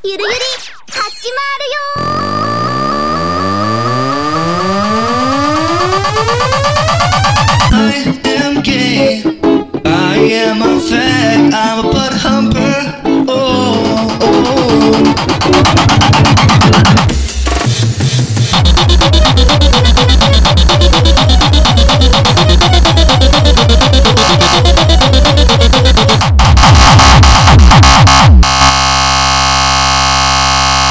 ゆるゆり始まるよー。 I am gay.